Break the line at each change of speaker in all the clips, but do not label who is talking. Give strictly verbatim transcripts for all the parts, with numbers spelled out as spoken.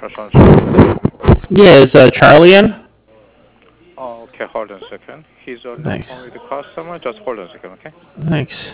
person speaking?
Yeah, is uh, Charlie in?
Oh, okay, hold on a second. He's on the
Thanks.
phone with the customer. Just hold on a second, okay?
Thanks.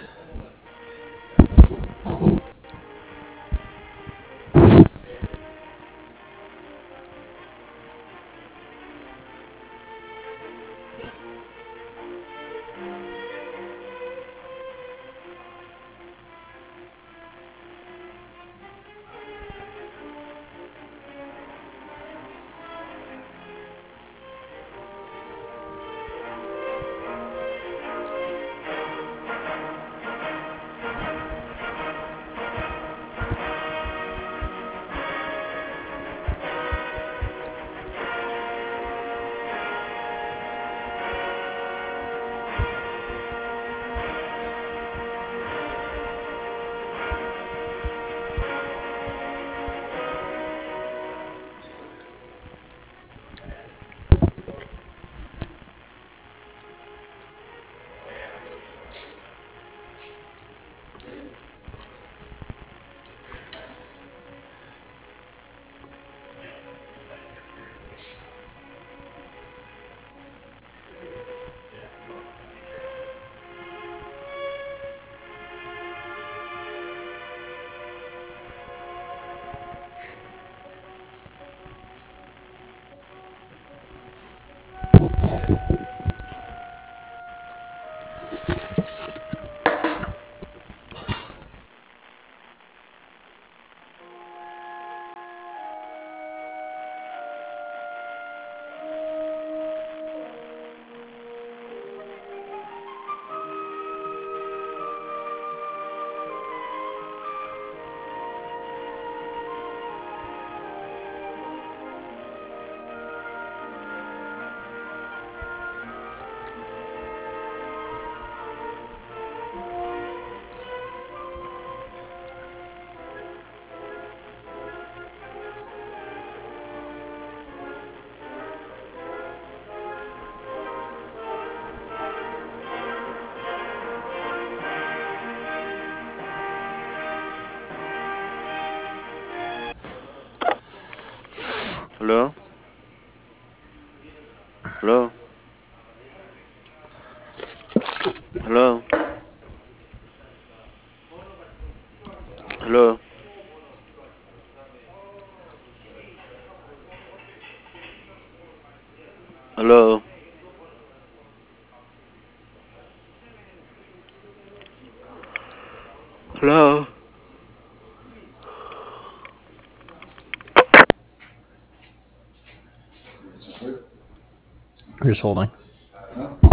Hello? Hello? Hello? Hello? Hello? Hello?
I'm just holding.